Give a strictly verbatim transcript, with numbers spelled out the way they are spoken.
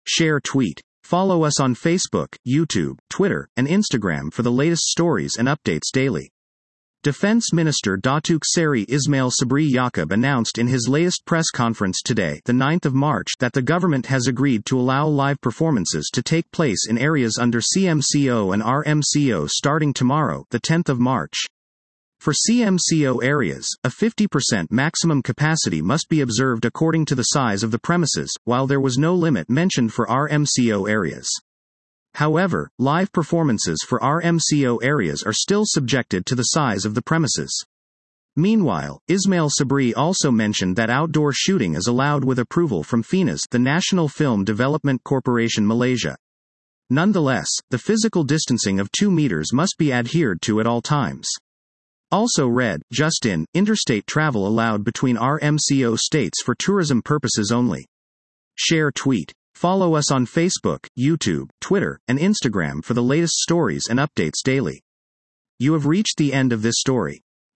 Share tweet. Follow us on Facebook, YouTube, Twitter, and Instagram for the latest stories and updates daily. Defense Minister Datuk Seri Ismail Sabri Yaakob announced in his latest press conference today, the ninth of March, that the government has agreed to allow live performances to take place in areas under C M C O and R M C O starting tomorrow, the tenth of March. For C M C O areas, a fifty percent maximum capacity must be observed according to the size of the premises, while there was no limit mentioned for R M C O areas. However, live performances for R M C O areas are still subjected to the size of the premises. Meanwhile, Ismail Sabri also mentioned that outdoor shooting is allowed with approval from FINAS, the National Film Development Corporation Malaysia. Nonetheless, the physical distancing of two meters must be adhered to at all times. Also read, just in, interstate travel allowed between R M C O states for tourism purposes only. Share tweet. Follow us on Facebook, YouTube, Twitter, and Instagram for the latest stories and updates daily. You have reached the end of this story.